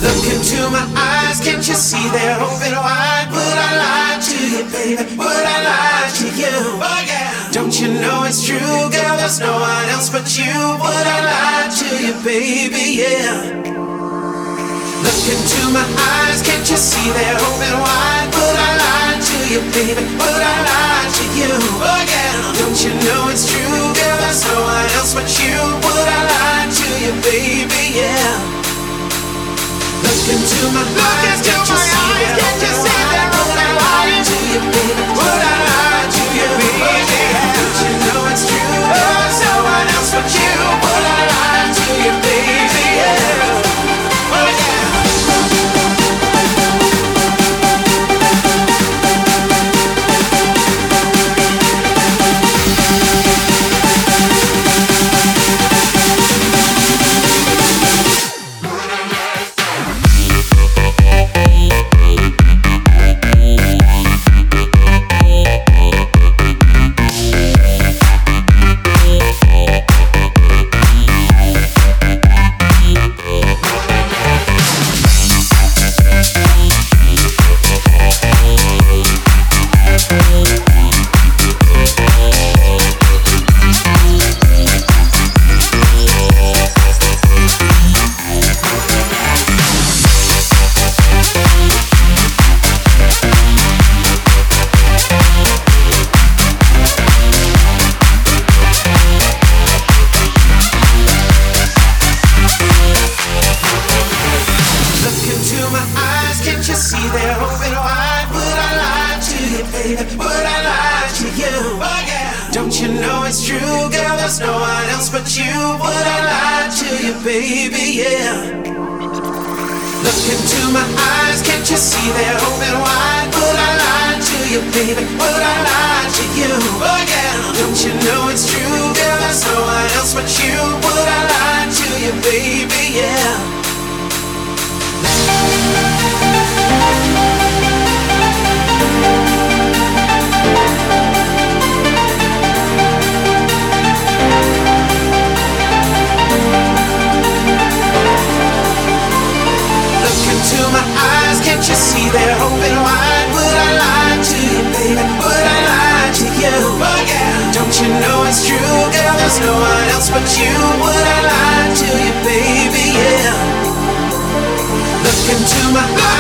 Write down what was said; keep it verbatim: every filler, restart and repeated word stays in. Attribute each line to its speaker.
Speaker 1: Look into my eyes, can't you see they're open wide? Would I lie to you, baby? Would I lie to you? Oh yeah. Don't you know it's true, girl? There's no one else but you. Would I lie to you, baby? Yeah. Look into my eyes, can't you see they're open wide? Would I lie to you, baby? Would I lie to you? Oh yeah. Don't you know it's true, girl? There's no one else but you. Would I lie to you, baby? Yeah. Look into my eyes, can't you see they're open wide? Would I lie to you, baby? Would I lie to you, baby? Don't you know it's true, girl? There's no one else but you. Would I lie to you, baby? Yeah. Oh yeah. Into my eyes.